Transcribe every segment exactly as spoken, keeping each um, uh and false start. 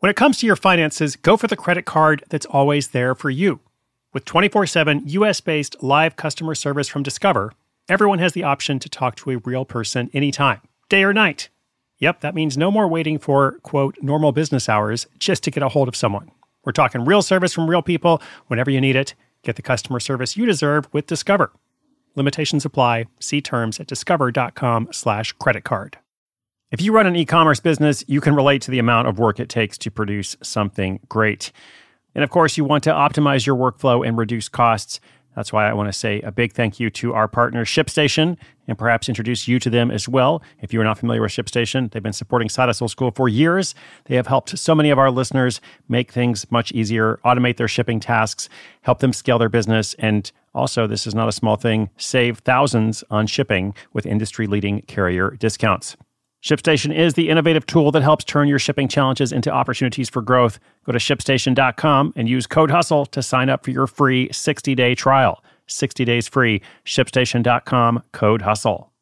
When it comes to your finances, go for the credit card that's always there for you. With twenty-four seven U S-based live customer service from Discover, everyone has the option to talk to a real person anytime, day or night. Yep, that means no more waiting for, quote, normal business hours just to get a hold of someone. We're talking real service from real people whenever you need it. Get the customer service you deserve with Discover. Limitations apply. See terms at discover.com slash credit card. If you run an e-commerce business, you can relate to the amount of work it takes to produce something great. And of course, you want to optimize your workflow and reduce costs. That's why I want to say a big thank you to our partner, ShipStation, and perhaps introduce you to them as well. If you are not familiar with ShipStation, they've been supporting Side Hustle School for years. They have helped so many of our listeners make things much easier, automate their shipping tasks, help them scale their business, and also, this is not a small thing, save thousands on shipping with industry-leading carrier discounts. ShipStation is the innovative tool that helps turn your shipping challenges into opportunities for growth. Go to ship station dot com and use code HUSTLE to sign up for your free sixty-day trial. sixty days free. ship station dot com, code HUSTLE.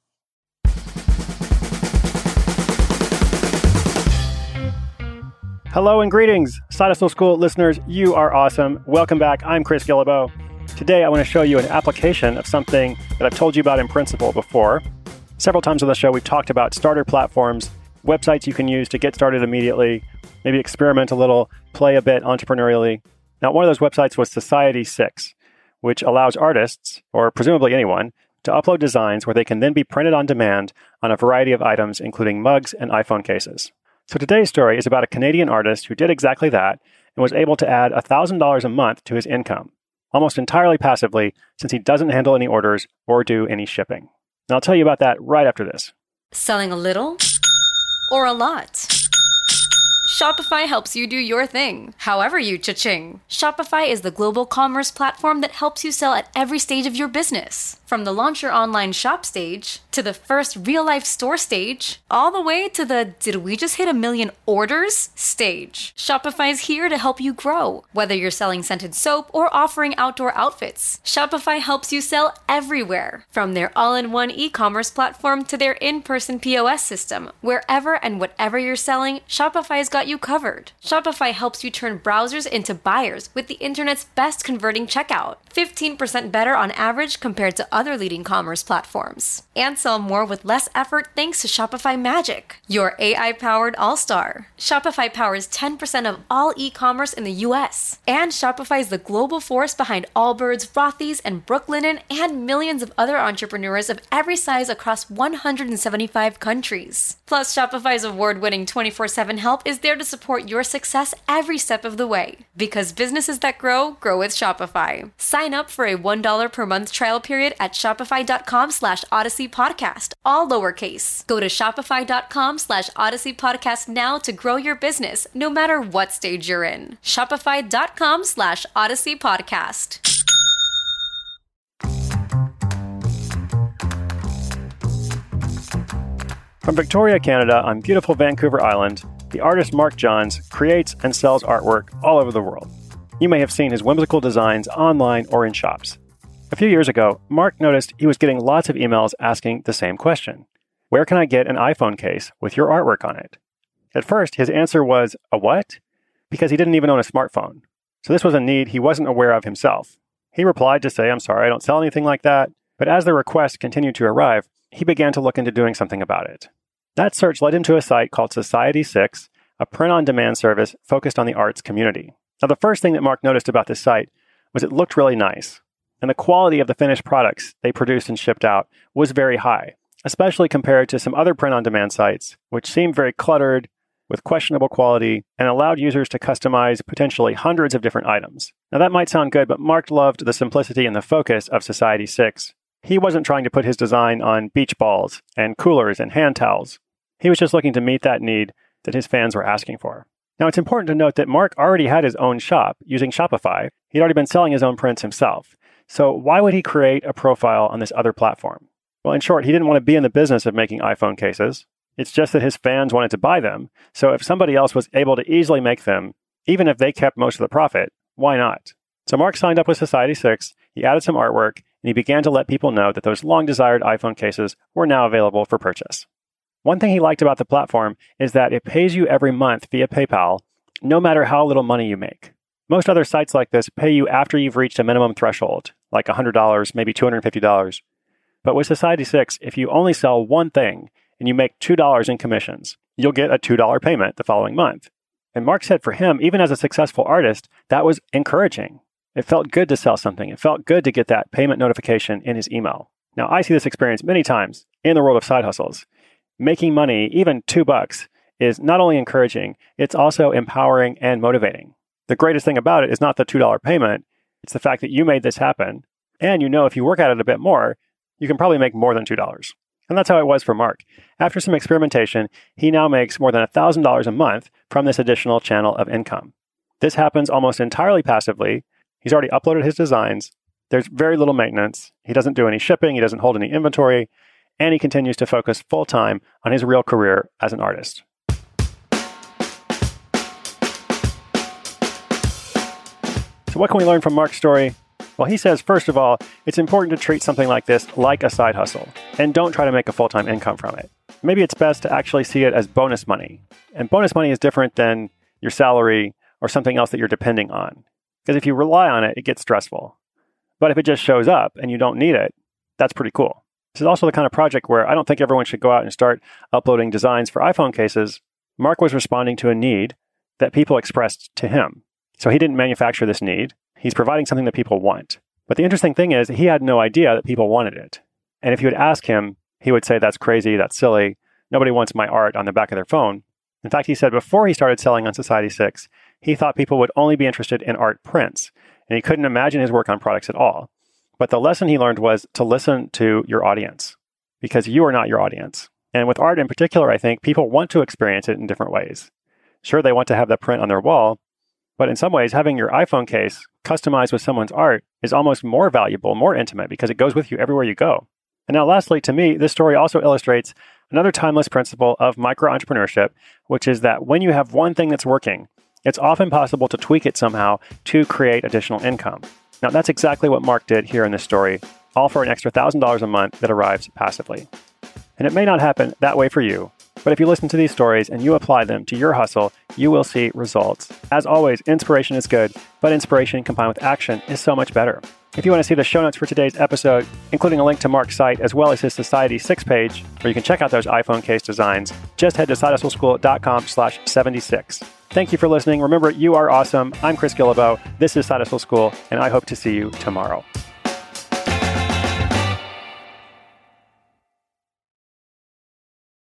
Hello and greetings, Side Hustle School listeners. You are awesome. Welcome back. I'm Chris Guillebeau. Today, I want to show you an application of something that I've told you about in principle before. Several times on the show, we've talked about starter platforms, websites you can use to get started immediately, maybe experiment a little, play a bit entrepreneurially. Now, one of those websites was Society six, which allows artists, or presumably anyone, to upload designs where they can then be printed on demand on a variety of items, including mugs and iPhone cases. So today's story is about a Canadian artist who did exactly that and was able to add one thousand dollars a month to his income, almost entirely passively, since he doesn't handle any orders or do any shipping. And I'll tell you about that right after this. Selling a little or a lot? Shopify helps you do your thing, however you cha-ching. Shopify is the global commerce platform that helps you sell at every stage of your business. From the launch your online shop stage, to the first real-life store stage, all the way to the did we just hit a million orders stage. Shopify's here to help you grow. Whether you're selling scented soap or offering outdoor outfits, Shopify helps you sell everywhere. From their all-in-one e-commerce platform to their in-person P O S system, wherever and whatever you're selling, Shopify's got you covered. Shopify helps you turn browsers into buyers with the internet's best converting checkout, fifteen percent better on average compared to other leading commerce platforms. And sell more with less effort thanks to Shopify Magic, your A I-powered all-star. Shopify powers ten percent of all e-commerce in the U S. And Shopify is the global force behind Allbirds, Rothy's, and Brooklinen, and millions of other entrepreneurs of every size across one hundred seventy-five countries. Plus, Shopify's award-winning twenty-four seven help is there to support your success every step of the way. Because businesses that grow, grow with Shopify. Sign up for a one dollar per month trial period at shopify.com slash Odyssey Podcast, all lowercase. Go to shopify.com slash Odyssey Podcast now to grow your business, no matter what stage you're in. Shopify.com slash Odyssey Podcast. From Victoria, Canada, on beautiful Vancouver Island, the artist Mark Johns creates and sells artwork all over the world. You may have seen his whimsical designs online or in shops. A few years ago, Mark noticed he was getting lots of emails asking the same question. Where can I get an iPhone case with your artwork on it? At first, his answer was, a what? Because he didn't even own a smartphone. So this was a need he wasn't aware of himself. He replied to say, I'm sorry, I don't sell anything like that. But as the requests continued to arrive, he began to look into doing something about it. That search led him to a site called Society six, a print-on-demand service focused on the arts community. Now, the first thing that Mark noticed about this site was it looked really nice, and the quality of the finished products they produced and shipped out was very high, especially compared to some other print-on-demand sites, which seemed very cluttered, with questionable quality, and allowed users to customize potentially hundreds of different items. Now, that might sound good, but Mark loved the simplicity and the focus of Society six. He wasn't trying to put his design on beach balls and coolers and hand towels. He was just looking to meet that need that his fans were asking for. Now, it's important to note that Mark already had his own shop using Shopify. He'd already been selling his own prints himself. So why would he create a profile on this other platform? Well, in short, he didn't want to be in the business of making iPhone cases. It's just that his fans wanted to buy them. So if somebody else was able to easily make them, even if they kept most of the profit, why not? So Mark signed up with Society six, he added some artwork, and he began to let people know that those long-desired iPhone cases were now available for purchase. One thing he liked about the platform is that it pays you every month via PayPal no matter how little money you make. Most other sites like this pay you after you've reached a minimum threshold, like one hundred dollars, maybe two hundred fifty dollars. But with Society six, if you only sell one thing and you make two dollars in commissions, you'll get a two dollars payment the following month. And Mark said for him, even as a successful artist, that was encouraging. It felt good to sell something. It felt good to get that payment notification in his email. Now, I see this experience many times in the world of side hustles. Making money, even two bucks, is not only encouraging, it's also empowering and motivating. The greatest thing about it is not the two dollars payment, it's the fact that you made this happen. And you know if you work at it a bit more, you can probably make more than two dollars. And that's how it was for Mark. After some experimentation, he now makes more than one thousand dollars a month from this additional channel of income. This happens almost entirely passively. He's already uploaded his designs. There's very little maintenance. He doesn't do any shipping. He doesn't hold any inventory. And he continues to focus full-time on his real career as an artist. So what can we learn from Mark's story? Well, he says, first of all, it's important to treat something like this like a side hustle, and don't try to make a full-time income from it. Maybe it's best to actually see it as bonus money. And bonus money is different than your salary or something else that you're depending on. Because if you rely on it, it gets stressful. But if it just shows up and you don't need it, that's pretty cool. This is also the kind of project where I don't think everyone should go out and start uploading designs for iPhone cases. Mark was responding to a need that people expressed to him. So he didn't manufacture this need. He's providing something that people want. But the interesting thing is he had no idea that people wanted it. And if you would ask him, he would say, that's crazy, that's silly. Nobody wants my art on the back of their phone. In fact, he said before he started selling on Society six, he thought people would only be interested in art prints. And he couldn't imagine his work on products at all. But the lesson he learned was to listen to your audience, because you are not your audience. And with art in particular, I think people want to experience it in different ways. Sure, they want to have that print on their wall, but in some ways, having your iPhone case customized with someone's art is almost more valuable, more intimate, because it goes with you everywhere you go. And now lastly, to me, this story also illustrates another timeless principle of micro-entrepreneurship, which is that when you have one thing that's working, it's often possible to tweak it somehow to create additional income. Now, that's exactly what Mark did here in this story, all for an extra one thousand dollars a month that arrives passively. And it may not happen that way for you, but if you listen to these stories and you apply them to your hustle, you will see results. As always, inspiration is good, but inspiration combined with action is so much better. If you want to see the show notes for today's episode, including a link to Mark's site as well as his Society six page, where you can check out those iPhone case designs, just head to sidehustleschool.com slash 76. Thank you for listening. Remember, you are awesome. I'm Chris Guillebeau. This is Side Hustle School, and I hope to see you tomorrow.